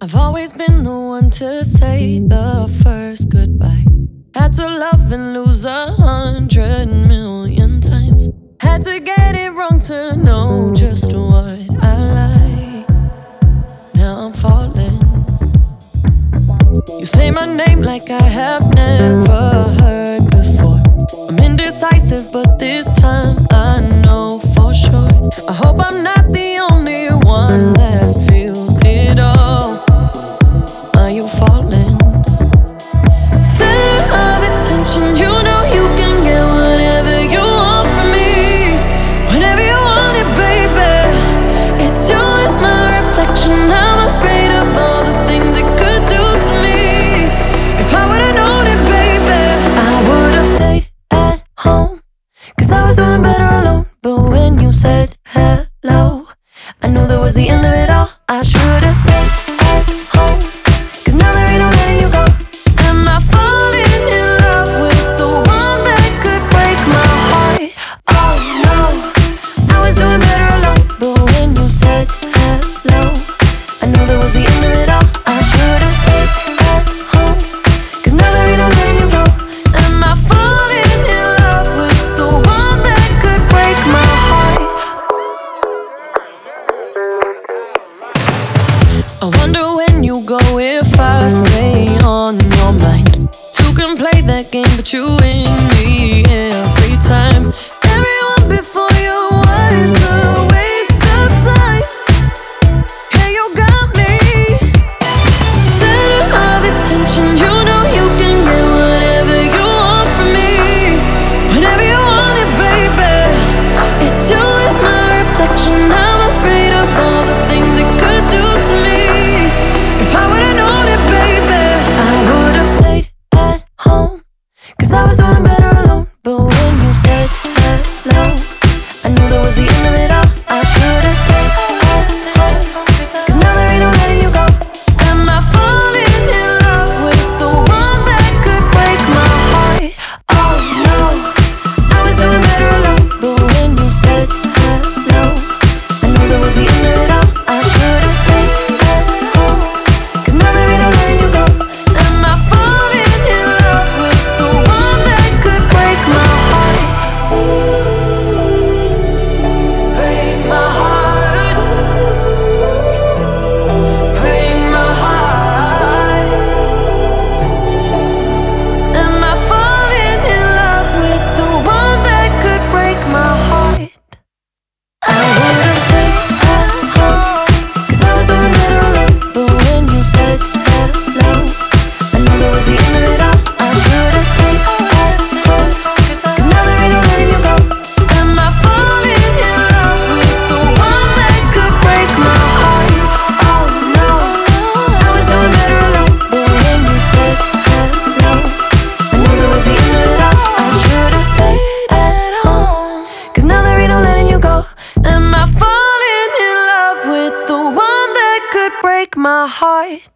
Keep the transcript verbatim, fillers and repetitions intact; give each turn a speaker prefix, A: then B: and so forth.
A: I've always been the one to say the first goodbye. Had to love and lose a hundred million times. Had to get it wrong to know just what I like. Now I'm falling. You say my name like I have never heard before. I'm indecisive, but this time I know for sure. I hope I'm not the only one that feels it all. Are you falling? Center of attention, you know you can get whatever you want from me. Whenever you want it, baby. It's you and my reflection. I'm afraid of all the things it could do to me. If I would've known it, baby, I would've stayed at home, 'cause I was doing better alone. But when you said hello, I knew that was the end of it all. I should've stayed at home, 'cause now there ain't no letting you go. Am I falling in love with the one that could break my heart? Oh no, I was doing better alone. But when you said hello, I knew that was the end of it all. I should've stayed at home, 'cause now there ain't no letting you go. Am I falling in love with the one that could break my heart? I wonder when you go if I stay on your mind. Two can play that game, but you win me every time. Everyone before you was a waste of time. Hey, you got me. Center of attention, you know you can get whatever you want from me. Whenever you want it, baby. It's you and my reflection. I'm afraid of all the things it could do to me. If I would've known it, baby, I would've stayed at home, 'cause I was doing better alone. But when you said hello, I knew that was the end of it all. I should've stayed at home, 'cause now there ain't no letting you go. Am I falling in love with the one that could break my heart? Oh no, I was doing better alone. But when you said hello, I knew that was the end of it all. I should've stayed at home, 'cause now there ain't no letting you go. Am I falling in love with the one that could break my heart? Break my heart. Break my heart. Am I falling in love with the one that could break my heart? I would've stayed at home, 'cause I was doing better alone. But when you said hello, I knew that was the end of it all. I should've stayed at home, 'cause now there ain't no letting you go. Am I falling in love with the one that could break my heart? Oh no, I was doing better alone. But when you said hello, I knew that was the end of it all. I should've stayed at home, 'cause now there ain't no letting you go. Am I falling in love with the one that could break my heart?